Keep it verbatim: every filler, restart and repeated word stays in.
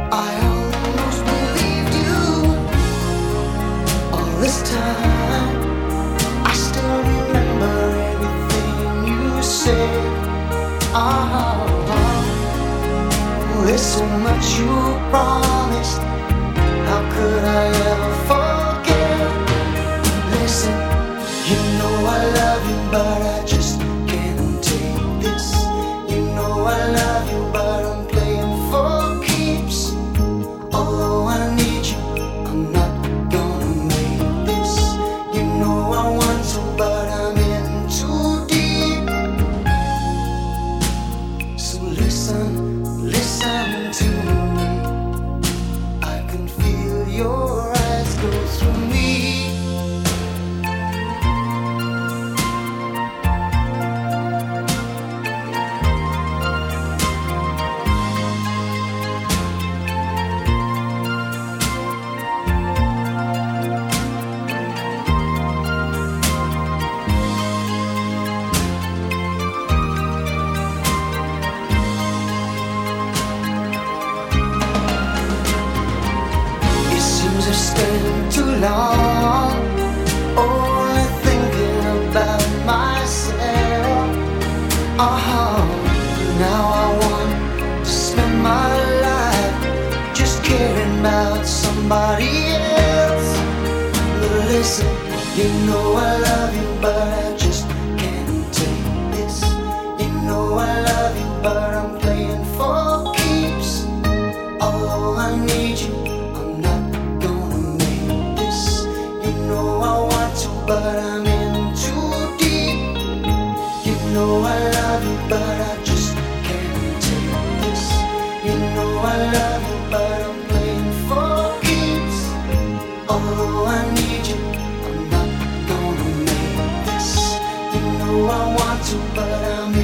I almost believed you all this time. I still remember everything you said. Oh, there's so much you promised. How could I ever forget? Listen, you know I love you, but I just can't take this. You know I love you, but I'm playing for keeps. Although I need you, I'm not gonna make this. You know I want to, but I'm in too deep. So listen, listen to me. I can feel your eyes go through me. Are staying too long, only thinking about myself. Oh, now I want to spend my life just caring about somebody else. But listen, you know I love you, but I just can't take this. You know I love you, but I'm playing for keeps. Although I need you, but I'm in too deep. You know I love you, but I just can't take this. You know I love you, but I'm playing for keeps. Although I need you, I'm not gonna make this. You know I want to, but I'm